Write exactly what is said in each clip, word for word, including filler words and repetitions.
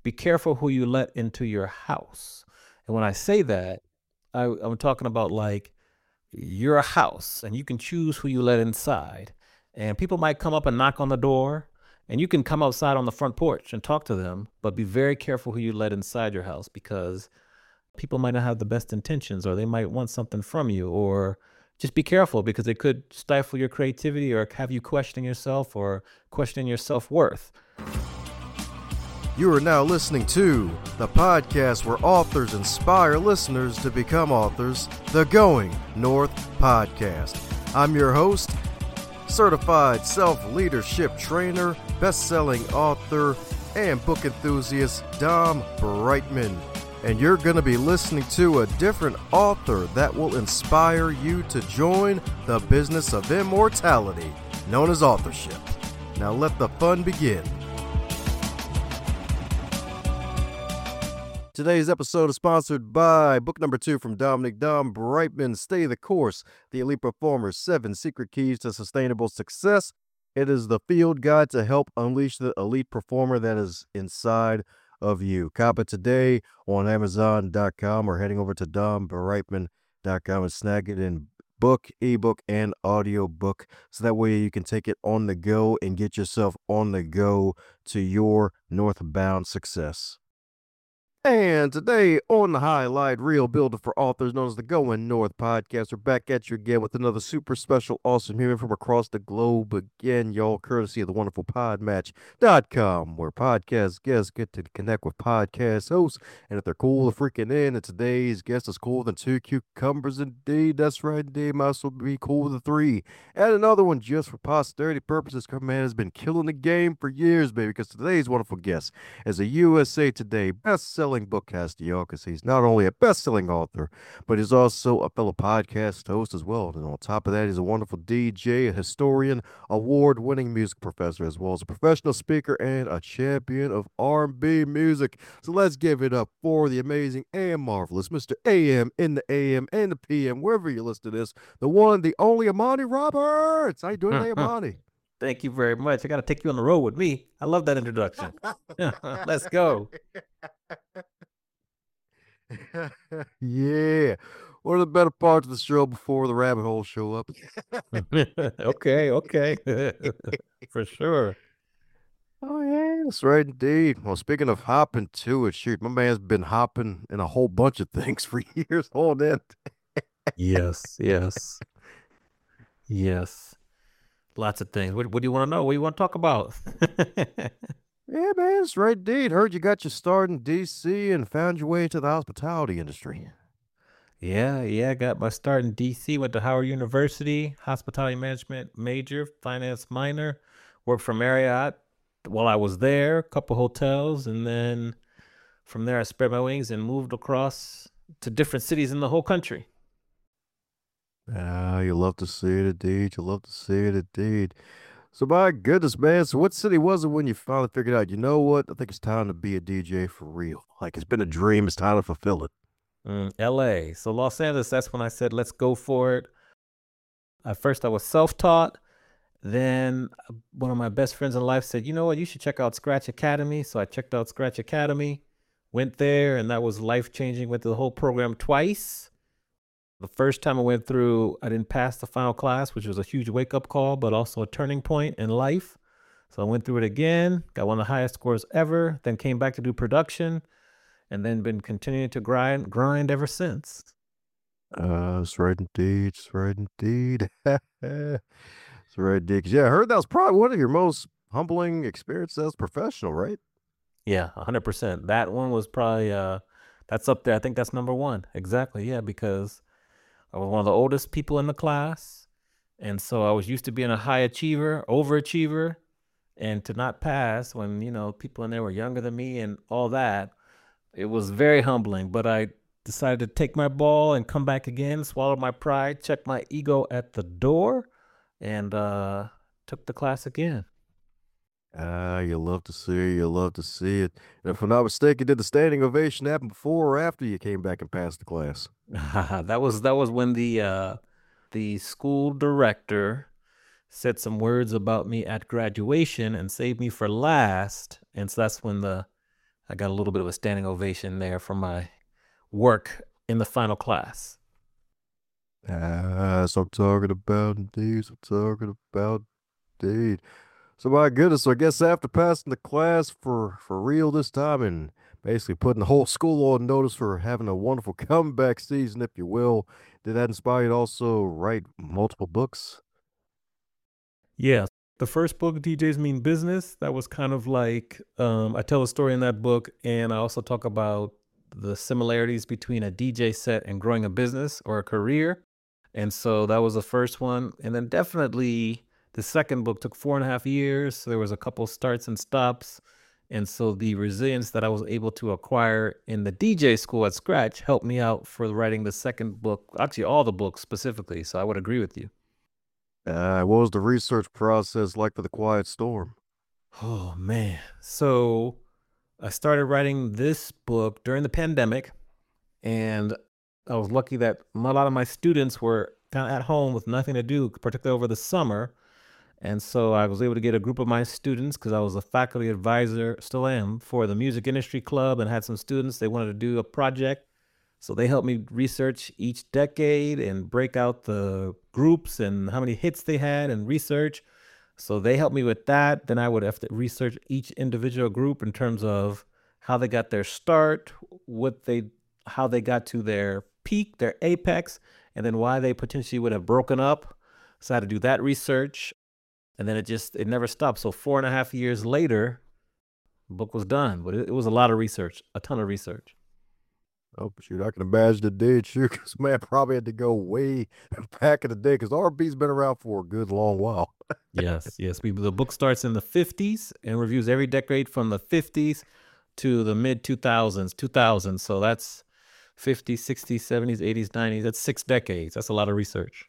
be careful who you let into your house. And when I say that, I, I'm talking about like you're a house and you can choose who you let inside. And people might come up and knock on the door, and you can come outside on the front porch and talk to them, but be very careful who you let inside your house, because people might not have the best intentions, or they might want something from you, or just be careful because it could stifle your creativity or have you questioning yourself or questioning your self-worth. You are now listening to the podcast where authors inspire listeners to become authors, the Going North Podcast. I'm your host, certified self-leadership trainer, best-selling author, and book enthusiast Dom Brightman. And you're going to be listening to a different author that will inspire you to join the business of immortality, known as authorship. Now let the fun begin. Today's episode is sponsored by book number two from Dominic Dom Brightman, Stay the Course, The Elite Performer's Seven Secret Keys to Sustainable Success. It is the field guide to help unleash the elite performer that is inside of you. Cop it today on Amazon dot com or heading over to Dom Brightman dot com and snag it in book, ebook, and audiobook, so that way you can take it on the go and get yourself on the go to your northbound success. And today on the Highlight Reel Builder for Authors, known as the Going North Podcast, we're back at you again with another super special, awesome human from across the globe. Again, y'all, courtesy of the wonderful Podmatch dot com, where podcast guests get to connect with podcast hosts. And if they're cool, they're freaking in. And today's guest is cooler than two cucumbers indeed. That's right, indeed. Might as well be cool with a three. And another one just for posterity purposes. Man has been killing the game for years, baby, because today's wonderful guest is a U S A Today best-selling bookcaster, y'all, because he's not only a best-selling author, but he's also a fellow podcast host as well. And on top of that, he's a wonderful D J, a historian, award-winning music professor, as well as a professional speaker and a champion of R and B music. So let's give it up for the amazing and marvelous Mister A M in the A M and the P M, wherever you listen to this, the one, the only Amani Roberts. How you doing today, Amani? Thank you very much. I got to take you on the road with me. I love that introduction. Let's go. Yeah. What are the better parts of the show before the rabbit holes show up? okay, okay. For sure. Oh, yeah, that's right, indeed. Well, speaking of hopping to it, shoot, my man's been hopping in a whole bunch of things for years on end. Yes, yes, yes. Lots of things. What, what do you want to know? What do you want to talk about? Yeah, man, that's right, indeed. Heard you got your start in D C and found your way to the hospitality industry. Yeah, yeah. Got my start in D C. Went to Howard University, hospitality management major, finance minor. Worked for Marriott while I was there, a couple hotels, and then from there I spread my wings and moved across to different cities in the whole country. Ah, you love to see it, indeed. You love to see it, indeed. So, my goodness, man. So, what city was it when you finally figured out, you know what? I think it's time to be a D J for real. Like, it's been a dream. It's time to fulfill it. Mm, L A. So, Los Angeles, that's when I said, let's go for it. At first, I was self-taught. Then, one of my best friends in life said, you know what? You should check out Scratch Academy. So, I checked out Scratch Academy, went there, and that was life-changing. Went through the whole program twice. The first time I went through, I didn't pass the final class, which was a huge wake-up call, but also a turning point in life. So I went through it again, got one of the highest scores ever, then came back to do production, and then been continuing to grind, grind ever since. Uh, that's right indeed. That's right indeed. That's right indeed. 'Cause, yeah, I heard that was probably one of your most humbling experiences as a professional, right? Yeah, one hundred percent. That one was probably, uh, that's up there. I think that's number one. Exactly, yeah, because I was one of the oldest people in the class. And so I was used to being a high achiever, overachiever, and to not pass when, you know, people in there were younger than me and all that. It was very humbling, but I decided to take my ball and come back again, swallow my pride, check my ego at the door, and uh, took the class again. Ah, you love to see it. You love to see it. And if I'm not mistaken, did the standing ovation happen before or after you came back and passed the class? that was that was when the uh, the school director said some words about me at graduation and saved me for last. And so that's when the I got a little bit of a standing ovation there for my work in the final class. That's what I'm talking about, indeed. I'm talking about, indeed. So my goodness, so I guess after passing the class for for real this time and basically putting the whole school on notice for having a wonderful comeback season, if you will, did that inspire you to also write multiple books? Yeah. The first book, D Js Mean Business, that was kind of like um, I tell a story in that book, and I also talk about the similarities between a D J set and growing a business or a career. And so that was the first one. And then definitely the second book took four and a half years. So there was a couple starts and stops. And so the resilience that I was able to acquire in the D J school at Scratch helped me out for writing the second book, actually all the books specifically. So I would agree with you. Uh, what was the research process like for The Quiet Storm? Oh man. So I started writing this book during the pandemic, and I was lucky that a lot of my students were kind of at home with nothing to do, particularly over the summer. And so I was able to get a group of my students because I was a faculty advisor, still am, for the music industry club and had some students. They wanted to do a project. So they helped me research each decade and break out the groups and how many hits they had and research. So they helped me with that. Then I would have to research each individual group in terms of how they got their start, what they, how they got to their peak, their apex, and then why they potentially would have broken up. So I had to do that research, and then it just it never stopped. So four and a half years later, the book was done, but it, it was a lot of research, a ton of research. Oh, shoot, I can imagine it did, shoot, because man, probably had to go way back in the day, because R and B's been around for a good long while. Yes, yes. We, the book starts in the fifties and reviews every decade from the fifties to the mid two thousands, two thousand. So that's fifties, sixties, seventies, eighties, nineties. That's six decades. That's a lot of research.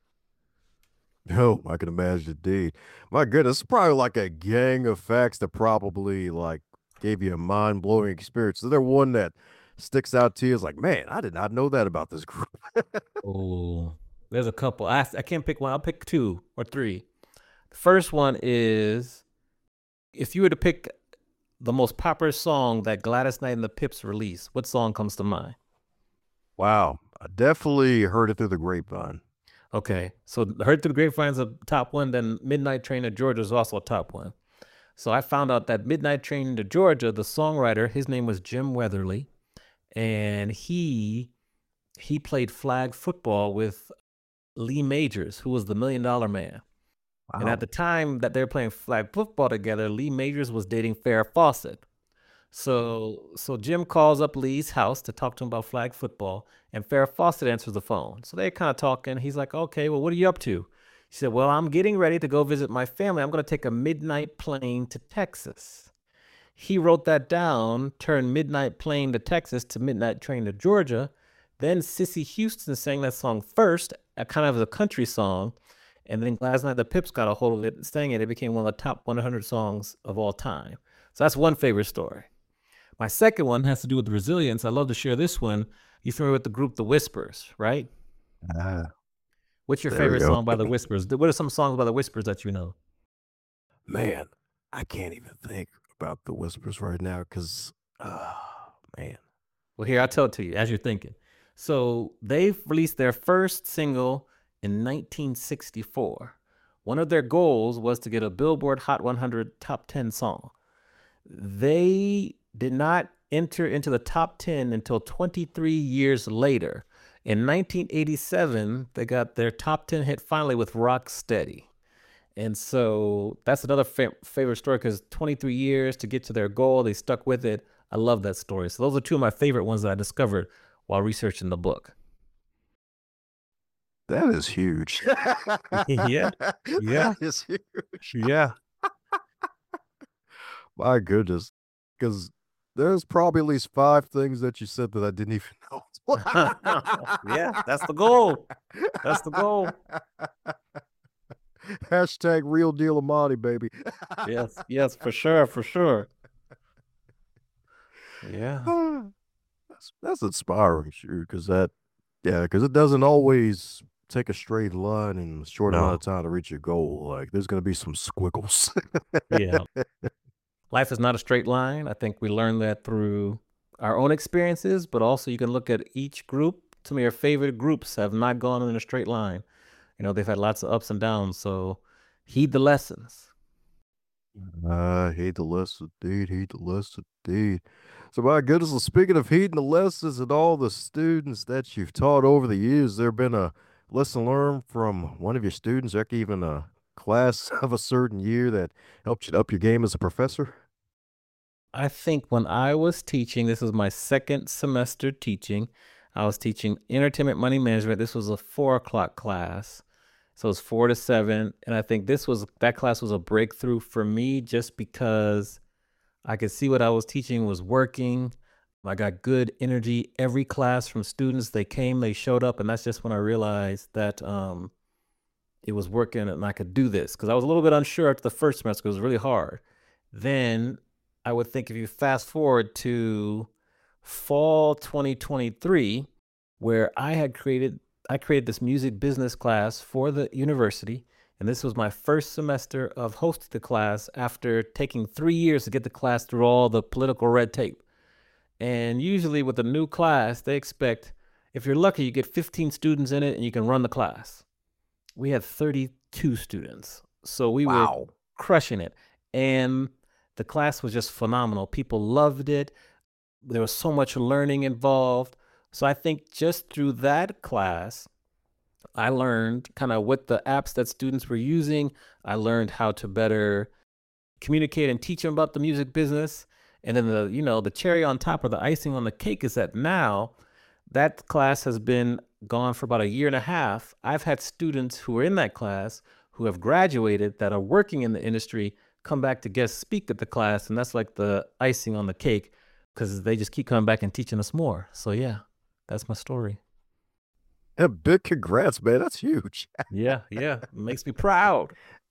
No, I can imagine indeed. My goodness, it's probably like a gang of facts that probably like gave you a mind blowing experience. Is there one that sticks out to you? It's like, man, I did not know that about this group. Oh, there's a couple. I, I can't pick one. I'll pick two or three. The first one is if you were to pick the most popular song that Gladys Knight and the Pips released, what song comes to mind? Wow, I definitely heard it through the grapevine. Okay, so Heard Through the Grapevine's a top one, then Midnight Train to Georgia is also a top one. So I found out that Midnight Train to Georgia, the songwriter, his name was Jim Weatherly, and he he played flag football with Lee Majors, who was the Million Dollar Man. And at Wow. the time that they were playing flag football together, Lee Majors was dating Farrah Fawcett. So so Jim calls up Lee's house to talk to him about flag football, and Farrah Fawcett answers the phone. So they're kind of talking. He's like, "Okay, well, what are you up to?" She said, "Well, I'm getting ready to go visit my family. I'm going to take a midnight plane to Texas." He wrote that down, turned Midnight Plane to Texas to Midnight Train to Georgia. Then Sissy Houston sang that song first, a kind of a country song. And then Gladys Knight and the Pips got a hold of it and sang it. It became one of the top one hundred songs of all time. So that's one favorite story. My second one has to do with resilience. I love to share this one. You familiar with the group The Whispers, right? Ah, What's your there we favorite go. song by The Whispers? What are some songs by The Whispers that you know? Man, I can't even think about the whispers right now because, oh, man. Well, here, I'll tell it to you as you're thinking. So they've released their first single in nineteen sixty-four. One of their goals was to get a Billboard Hot one hundred top ten song. They did not enter into the top ten until twenty-three years later. In nineteen eighty-seven, they got their top ten hit finally with Rock Steady. And so that's another fa- favorite story because twenty-three years to get to their goal, they stuck with it. I love that story. So those are two of my favorite ones that I discovered while researching the book. That is huge. Yeah, yeah, That is huge. yeah. My goodness. Because there's probably at least five things that you said that I didn't even know. Yeah, that's the goal. That's the goal. Hashtag real deal Amati, baby. Yes, yes, for sure, for sure. Yeah. that's, that's inspiring, sure, because that, yeah, because it doesn't always take a straight line in a short amount of No. time to reach your goal. Like, there's going to be some squiggles. Yeah. Life is not a straight line. I think we learn that through our own experiences, but also you can look at each group. Some of your favorite groups have not gone in a straight line. You know, they've had lots of ups and downs. So heed the lessons. I hate the lesson, indeed. Heed the lesson, indeed. So, my goodness, well, speaking of heeding the lessons and all the students that you've taught over the years, there been a lesson learned from one of your students, or even a class of a certain year that helped you to up your game as a professor? I think when I was teaching, this was my second semester teaching. I was teaching entertainment money management. This was a four o'clock class. So it's four to seven. And I think this was, that class was a breakthrough for me just because I could see what I was teaching was working. I got good energy every class from students. They came, they showed up. And that's just when I realized that um, it was working and I could do this. Because I was a little bit unsure after the first semester. It was really hard. Then I would think if you fast forward to fall twenty twenty-three, where I had created, I created this music business class for the university. And this was my first semester of hosting the class after taking three years to get the class through all the political red tape. And usually with a new class, they expect, if you're lucky, you get fifteen students in it and you can run the class. We had thirty-two students. So we were Wow. crushing it. And the class was just phenomenal. People loved it. There was so much learning involved. So I think just through that class, I learned kind of what the apps that students were using. I learned how to better communicate and teach them about the music business. And then the, you know, the cherry on top or the icing on the cake is that now that class has been gone for about a year and a half. I've had students who are in that class who have graduated that are working in the industry come back to guest speak at the class. And that's like the icing on the cake because they just keep coming back and teaching us more. So yeah, that's my story. Yeah, big congrats, man. That's huge. Yeah, yeah. It makes me proud.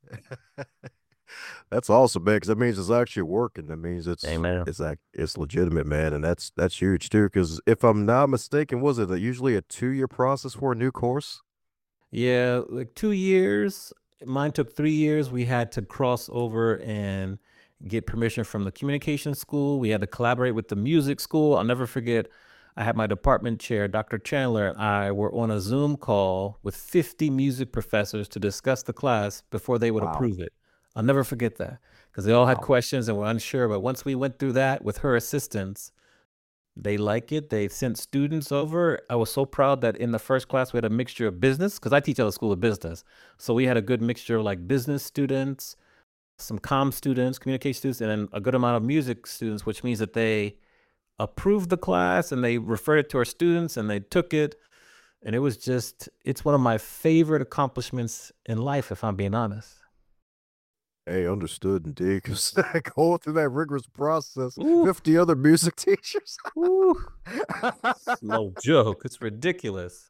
That's awesome, man, because that means it's actually working. That means it's Amen. it's like it's legitimate, man, and that's that's huge too. Because if I'm not mistaken, was it a, usually a two year process for a new course? Yeah, like two years. Mine took three years. We had to cross over and get permission from the communication school. We had to collaborate with the music school. I'll never forget, I had my department chair, Doctor Chandler, and I were on a Zoom call with fifty music professors to discuss the class before they would Wow, approve it. I'll never forget that because they all had wow. questions and were unsure. But once we went through that with her assistance, they like it. They sent students over. I was so proud that in the first class we had a mixture of business because I teach at the School of Business. So we had a good mixture of like business students, some comm students, communication students, and then a good amount of music students, which means that they approved the class and they referred it to our students and they took it. And it was just, it's one of my favorite accomplishments in life, if I'm being honest. Hey, understood indeed. Because going through that rigorous process, Ooh, fifty other music teachers. ooh, it's no joke. It's ridiculous.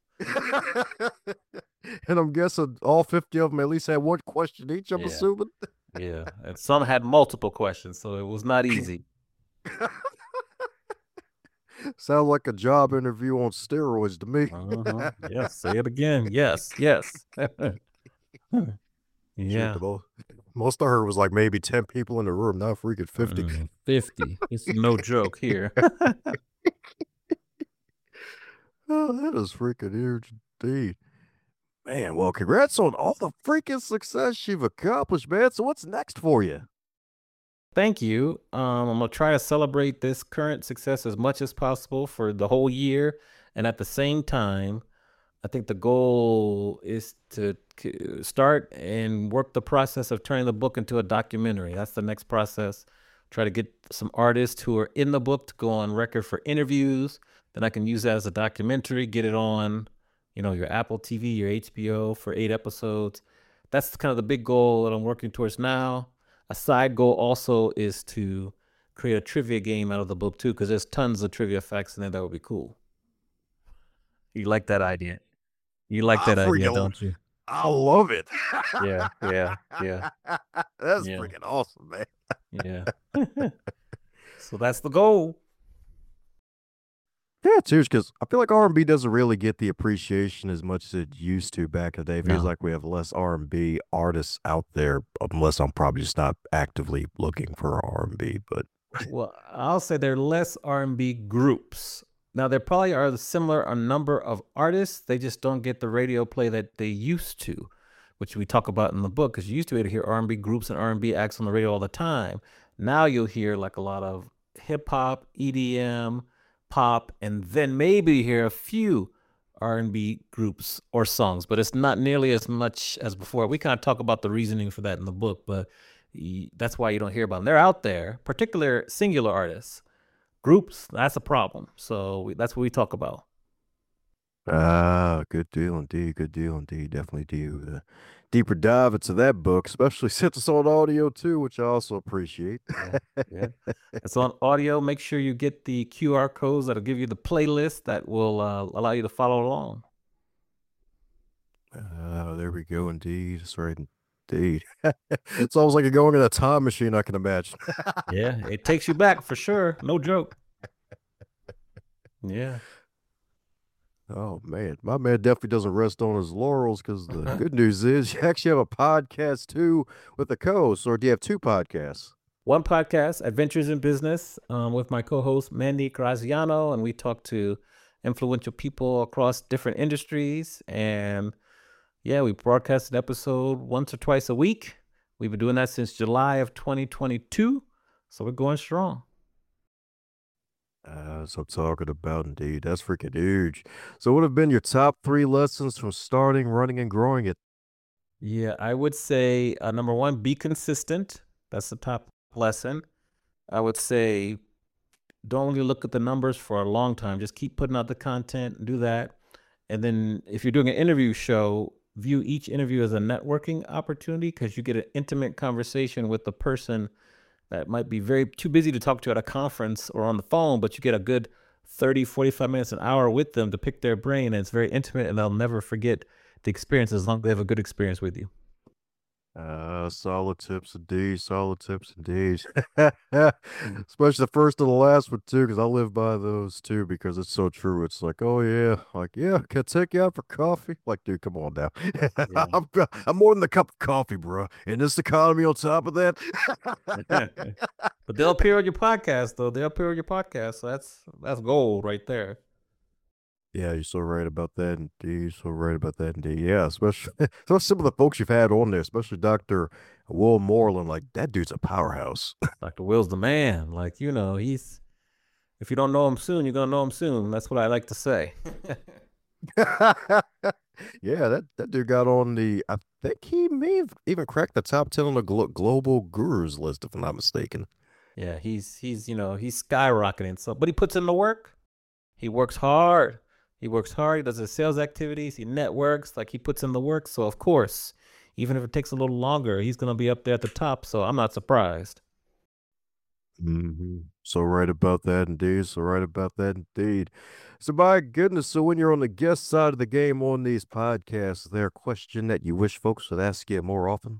And I'm guessing all fifty of them at least had one question each, I'm Yeah, assuming. yeah. And some had multiple questions, so it was not easy. Sounds like a job interview on steroids to me. Uh-huh. Yes, say it again. Yes, yes. Shoot, Yeah. the most, most I heard was like maybe ten people in the room, not freaking fifty. Mm, fifty. It's no joke here. Oh, that is freaking huge indeed. Man, well, congrats on all the freaking success you've accomplished, man. So what's next for you? Thank you. Um, I'm gonna try to celebrate this current success as much as possible for the whole year, and at the same time, I think the goal is to k- start and work the process of turning the book into a documentary. That's the next process. Try to get some artists who are in the book to go on record for interviews. Then I can use that as a documentary, get it on, you know, your Apple T V, your H B O for eight episodes. That's kind of the big goal that I'm working towards now. A side goal also is to create a trivia game out of the book too, because there's tons of trivia facts in there that would be cool. You like that idea? You like I that idea, freaking, don't you? I love it. Yeah, yeah, yeah, That's yeah, freaking awesome, man. yeah. So that's the goal. Yeah, too, because I feel like R and B doesn't really get the appreciation as much as it used to back in the day. It feels No. like we have less R and B artists out there, unless I'm probably just not actively looking for R and B. But Well, I'll say there are less R and B groups. Now, there probably are the similar a number of artists. They just don't get the radio play that they used to, which we talk about in the book. Because you used to be able to hear R and B groups and R and B acts on the radio all the time. Now you'll hear like a lot of hip hop, E D M, pop, and then maybe hear a few R and B groups or songs. But it's not nearly as much as before. We kind of talk about the reasoning for that in the book, but y- that's why you don't hear about them. They're out there, particular singular artists. Groups, that's a problem. So we, that's what we talk about. ah, good deal indeed. Good deal indeed. Definitely do uh, deeper dive into that book, especially since it's on audio too, which I also appreciate. Yeah, yeah. It's on audio. Make sure you get the Q R codes that'll give you the playlist that will uh, allow you to follow along. Oh, there we go. Indeed. That's right. Indeed. It's almost like you're going in a time machine, I can imagine. Yeah, it takes you back for sure. No joke. Yeah. Oh, man. My man definitely doesn't rest on his laurels because the good news is you actually have a podcast too with a co host, or do you have two podcasts? One podcast, Adventures in Business, um, with my co-host Mandy Graziano, and we talk to influential people across different industries. And yeah, we broadcast an episode once or twice a week. We've been doing that since July of twenty twenty-two, so we're going strong. Uh, so I'm talking about indeed. That's freaking huge. So, what have been your top three lessons from starting, running, and growing it? Yeah, I would say uh, number one, be consistent. That's the top lesson. I would say don't only look at the numbers for a long time. Just keep putting out the content and do that. And then if you're doing an interview show, view each interview as a networking opportunity because you get an intimate conversation with the person that might be very too busy to talk to at a conference or on the phone, but you get a good thirty, forty-five minutes, an hour with them to pick their brain. And it's very intimate and they'll never forget the experience as long as they have a good experience with you. Uh, solid tips indeed. Solid tips indeed. Especially the first and the last one too, because I live by those too, because it's so true. It's like, oh yeah, like yeah, can I take you out for coffee? Like, dude, come on now. Yeah. I'm, I'm more than a cup of coffee, bro. In this economy, on top of that. But they'll appear on your podcast though. They'll appear on your podcast. So that's that's gold right there. Yeah, you're so right about that indeed. You're so right about that indeed. Yeah, especially so some of the folks you've had on there, especially Doctor Will Moreland, like that dude's a powerhouse. Doctor Will's the man. Like, you know, he's if you don't know him soon, you're gonna know him soon. That's what I like to say. Yeah, that, that dude got on the, I think he may have even cracked the top ten on the glo global gurus list, if I'm not mistaken. Yeah, he's he's you know, he's skyrocketing. So but he puts in the work. He works hard. He works hard. He does his sales activities. He networks. Like he puts in the work. So of course, even if it takes a little longer, he's gonna be up there at the top. So I'm not surprised. hmm So right about that indeed. So right about that indeed. So my goodness, so when you're on the guest side of the game on these podcasts, is there a question that you wish folks would ask you more often?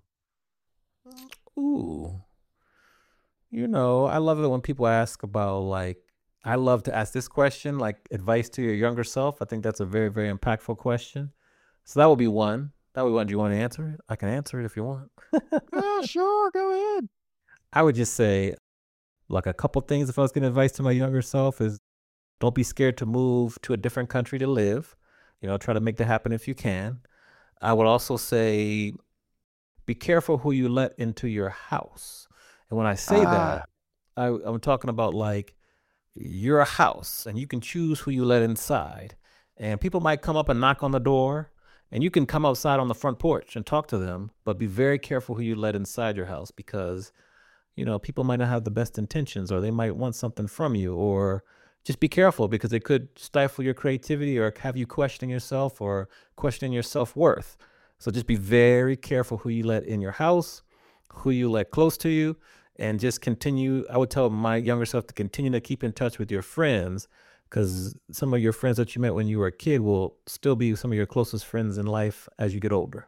Ooh. You know, I love it when people ask about like I love to ask this question, like advice to your younger self. I think that's a very, very impactful question. So that would be one. That would be one. Do you want to answer it? I can answer it if you want. Oh, sure, go ahead. I would just say, like a couple things if I was giving advice to my younger self is don't be scared to move to a different country to live. You know, try to make that happen if you can. I would also say be careful who you let into your house. And when I say that, Ah, I, I'm talking about like you're a house and you can choose who you let inside. And people might come up and knock on the door, and you can come outside on the front porch and talk to them, but be very careful who you let inside your house because, you know, people might not have the best intentions or they might want something from you, or just be careful because it could stifle your creativity or have you questioning yourself or questioning your self worth. So just be very careful who you let in your house, who you let close to you, and just continue. I would tell my younger self to continue to keep in touch with your friends because some of your friends that you met when you were a kid will still be some of your closest friends in life as you get older.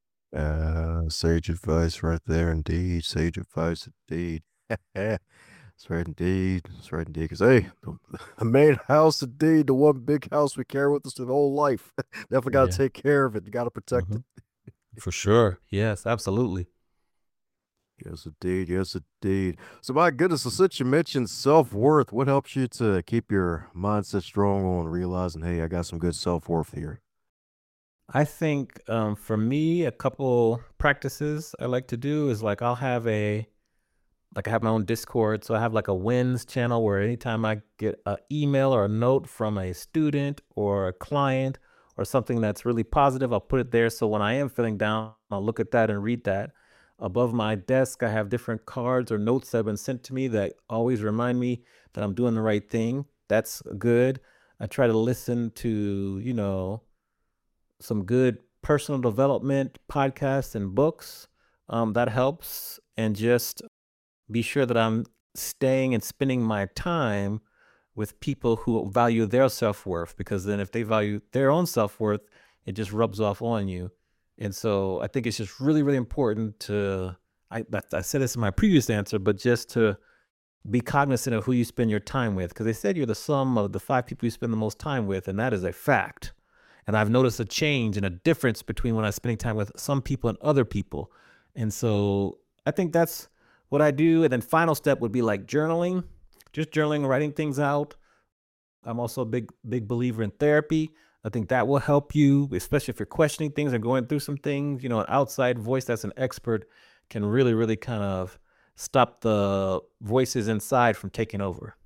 uh, sage advice right there, indeed. Sage advice, indeed. That's right indeed. That's right indeed. Because, hey, the, the main house indeed, the one big house we carry with us the whole life. Definitely got to Yeah. take care of it. You got to protect Hmm. it. For sure. Yes, absolutely. Yes, indeed. Yes, indeed. So, my goodness, so since you mentioned self worth, what helps you to keep your mindset strong on realizing, hey, I got some good self worth here? I think um, for me, a couple practices I like to do is like I'll have a like I have my own Discord, so I have like a wins channel where anytime I get an email or a note from a student or a client or something that's really positive, I'll put it there. So when I am feeling down, I'll look at that and read that. Above my desk, I have different cards or notes that have been sent to me that always remind me that I'm doing the right thing. That's good. I try to listen to, you know, some good personal development podcasts and books. Um, that helps. And just be sure that I'm staying and spending my time with people who value their self worth, because then if they value their own self worth, it just rubs off on you. And so I think it's just really, really important to, I, I said this in my previous answer, but just to be cognizant of who you spend your time with, because they said you're the sum of the five people you spend the most time with, and that is a fact. And I've noticed a change and a difference between when I'm spending time with some people and other people. And so I think that's what I do. And then final step would be like journaling, just journaling, writing things out. I'm also a big, big believer in therapy. I think that will help you, especially if you're questioning things or going through some things. You know, an outside voice that's an expert can really, really kind of stop the voices inside from taking over.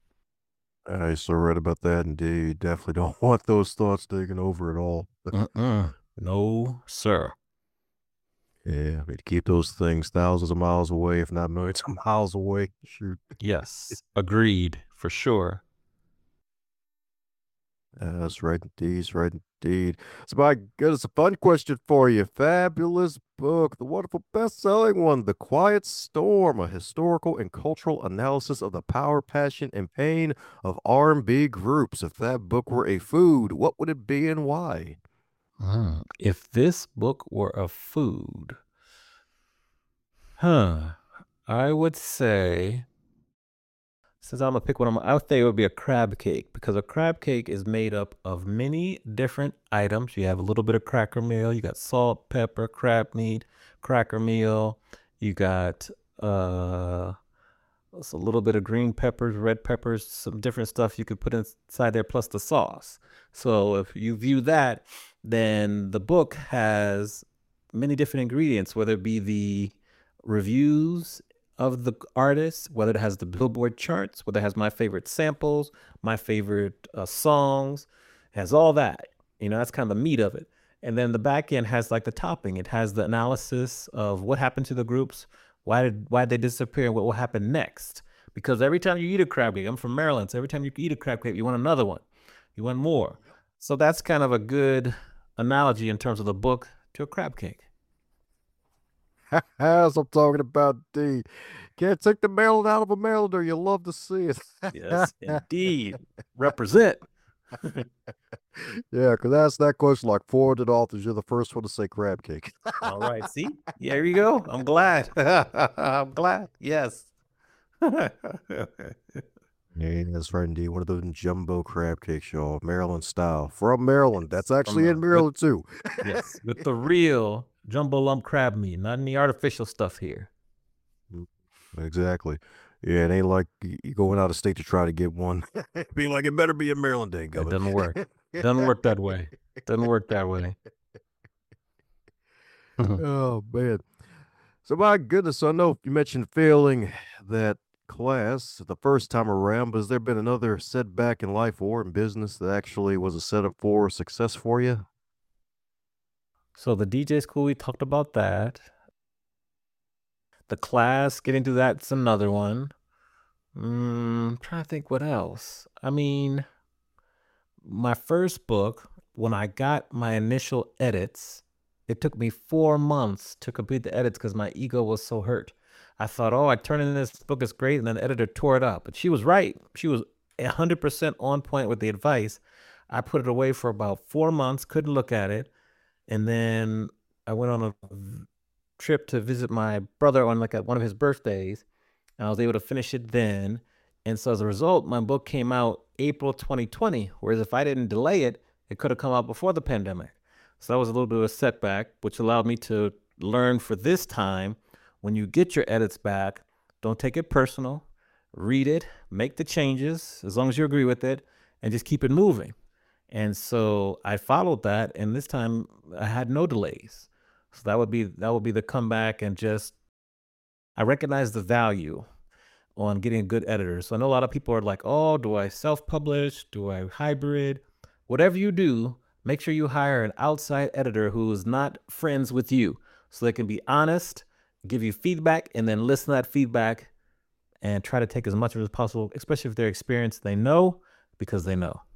I so read about that. Indeed. Definitely don't want those thoughts taking over at all. Mm-mm. No, sir. Yeah, I mean, to keep those things thousands of miles away, if not millions of miles away. Shoot. Yes, agreed, for sure. Uh, that's right indeed. That's right indeed. So, my goodness, a fun question for you. Fabulous book, the wonderful best-selling one, The Quiet Storm, a historical and cultural analysis of the power, passion, and pain of R and B groups. If that book were a food, what would it be and why? Mm. If this book were a food, huh, I would say, since I'm gonna pick one of my, I would say it would be a crab cake, because a crab cake is made up of many different items. You have a little bit of cracker meal, you got salt, pepper, crab meat, cracker meal, you got uh it's a little bit of green peppers, red peppers, some different stuff you could put inside there, plus the sauce. So if you view that, then the book has many different ingredients, whether it be the reviews of the artists, whether it has the Billboard charts, whether it has my favorite samples, my favorite uh, songs, it has all that. You know, that's kind of the meat of it. And then the back end has like the topping. It has the analysis of what happened to the groups, why did why did they disappear, and what will happen next. Because every time you eat a crab cake, I'm from Maryland, so every time you eat a crab cake, you want another one. You want more. So that's kind of a good analogy in terms of the book to a crab cake. As I'm talking about, D. Can't take the Maryland out of a Marylander. You love to see it. Yes, indeed. Represent. Yeah, because ask that question like four hundred authors. You're the first one to say crab cake. All right. See? Yeah, here you go. I'm glad. I'm glad. Yes. Yeah, that's right indeed. One of those jumbo crab cakes, y'all, Maryland style. From Maryland. That's From actually in Maryland. With, Maryland too. yes, with the real jumbo lump crab meat, not any artificial stuff here. Mm, exactly. Yeah, it ain't like you going out of state to try to get one. Be like, it better be in Maryland, dang It of doesn't work. it. Doesn't work that way. Doesn't work that way. Oh man. So my goodness, I know you mentioned failing that class the first time around, but has there been another setback in life or in business that actually was a setup for success for you? So the D J school, we talked about that. The class, getting to that's another one. Mm, I'm trying to think what else. I mean, my first book, when I got my initial edits, it took me four months to complete the edits because my ego was so hurt. I thought, oh, I turned in this book, it's great. And then the editor tore it up. But she was right. She was one hundred percent on point with the advice. I put it away for about four months, couldn't look at it. And then I went on a trip to visit my brother on like a, one of his birthdays. And I was able to finish it then. And so as a result, my book came out April twenty twenty, whereas if I didn't delay it, it could have come out before the pandemic. So that was a little bit of a setback, which allowed me to learn for this time, when you get your edits back, don't take it personal, read it, make the changes as long as you agree with it, and just keep it moving. And so I followed that, and this time I had no delays. So that would be that would be the comeback, and just I recognize the value on getting a good editor. So I know a lot of people are like, oh, do I self-publish? Do I hybrid? Whatever you do, make sure you hire an outside editor who is not friends with you, so they can be honest, give you feedback, and then listen to that feedback and try to take as much of it as possible, especially if they're experienced, they know, because they know.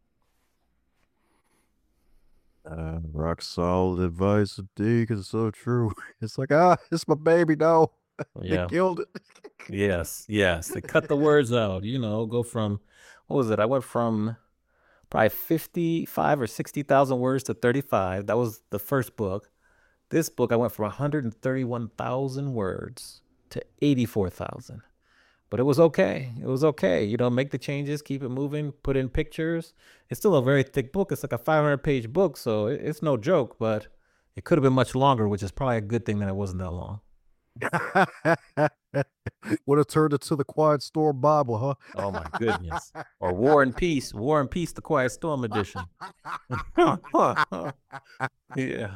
Uh, rock solid advice indeed, because it's so true. It's like, ah, it's my baby, no. They Yeah. killed it. Yes. Yes. They cut the words out, you know, go from, what was it? I went from probably fifty-five or sixty thousand words to thirty-five. That was the first book. This book, I went from one hundred thirty-one thousand words to eighty-four thousand. But it was okay. It was okay. You know, make the changes, keep it moving, put in pictures. It's still a very thick book. It's like a five hundred page book, so it's no joke, but it could have been much longer, which is probably a good thing that it wasn't that long. Would have turned it to the Quiet Storm Bible, huh? Oh my goodness. Or War and Peace. War and Peace, the Quiet Storm edition. Yeah.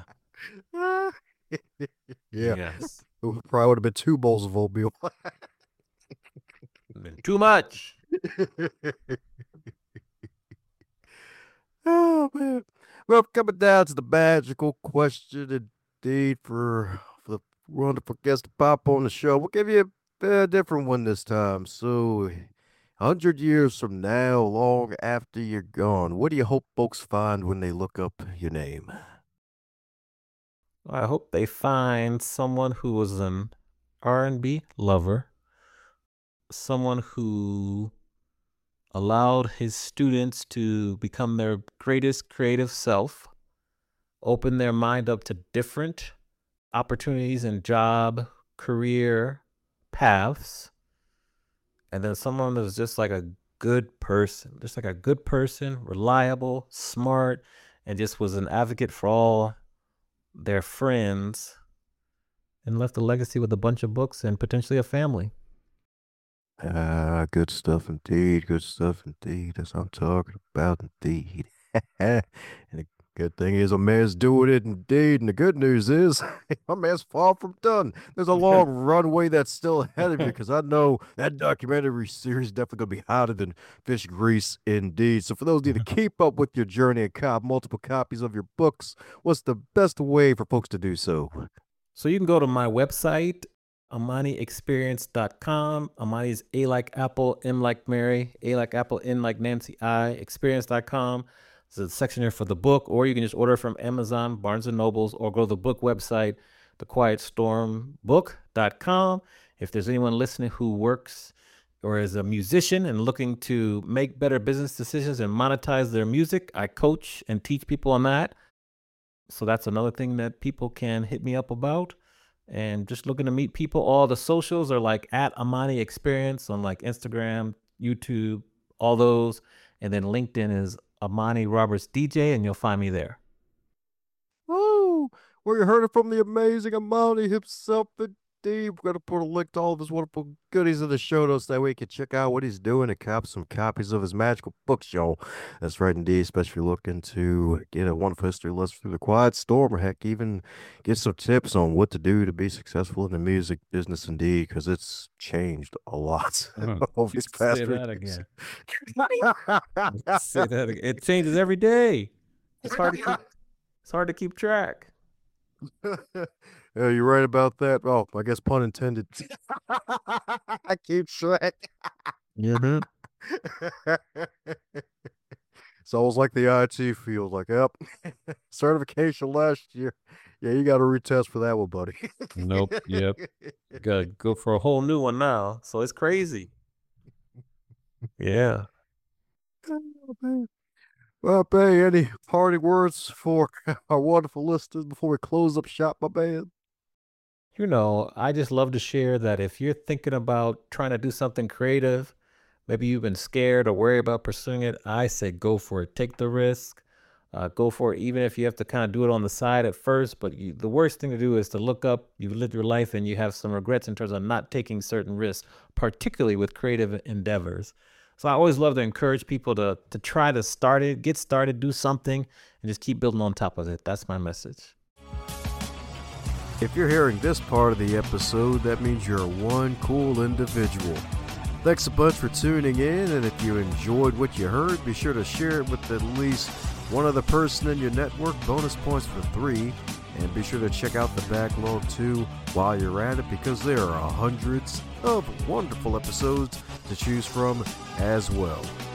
Yeah. Yes. It probably would have been two bowls of oatmeal. Been too much. Oh man. Well, coming down to the magical question indeed for, for the wonderful guest to pop on the show. We'll give you a, a different one this time. So, a hundred years from now, long after you're gone, what do you hope folks find when they look up your name? I hope they find someone who was an R and B lover, someone who allowed his students to become their greatest creative self, open their mind up to different opportunities and job, career paths, and then someone that's just like a good person, just like a good person, reliable, smart, and just was an advocate for all their friends, and left a legacy with a bunch of books and potentially a family. Ah, good stuff indeed. Good stuff indeed. That's what I'm talking about indeed. And the good thing is, a man's doing it indeed. And the good news is, my man's far from done. There's a long runway that's still ahead of you, because I know that documentary series is definitely going to be hotter than fish grease indeed. So, for those of you to keep up with your journey and cop multiple copies of your books, what's the best way for folks to do so? So you can go to my website, amani experience dot com. Amani is A like Apple, M like Mary, A like Apple, N like Nancy, I, experience dot com. There's a section there for the book, or you can just order from Amazon, Barnes and Nobles, or go to the book website, the quiet storm book dot com. If there's anyone listening who works or is a musician and looking to make better business decisions and monetize their music, I coach and teach people on that. So that's another thing that people can hit me up about. And just looking to meet people. All the socials are like at Amani Experience on like Instagram, YouTube, all those. And then LinkedIn is Amani Roberts D J, and you'll find me there. Woo! Well, you heard it from the amazing Amani himself. Indeed, we're gonna put a link to all of his wonderful goodies in the show notes. That way you can check out what he's doing and cop some copies of his magical books, y'all. That's right, indeed. Especially if you're looking to get a wonderful history lesson through the Quiet Storm, or heck, even get some tips on what to do to be successful in the music business, indeed, because it's changed a lot over these past Say few that years. again. Say that again. It changes every day. It's hard to keep. It's hard to keep track. Yeah, you're right about that. Oh, I guess pun intended. I keep track. Yeah. It's almost like the I T field. Like, yep, certification last year. Yeah, you got to retest for that one, buddy. Nope. Yep. Gotta go for a whole new one now. So it's crazy. Yeah. Oh, man. Well, Bay, any parting words for our wonderful listeners before we close up shop, my man? You know, I just love to share that if you're thinking about trying to do something creative, maybe you've been scared or worried about pursuing it, I say go for it. Take the risk. Uh, go for it, even if you have to kind of do it on the side at first. But you, the worst thing to do is to look up, you live your life, and you have some regrets in terms of not taking certain risks, particularly with creative endeavors. So I always love to encourage people to to try to start it, get started, do something, and just keep building on top of it. That's my message. If you're hearing this part of the episode, that means you're one cool individual. Thanks a bunch for tuning in, and if you enjoyed what you heard, be sure to share it with at least one other person in your network. Bonus points for three. And be sure to check out the backlog too while you're at it, because there are hundreds of wonderful episodes to choose from as well.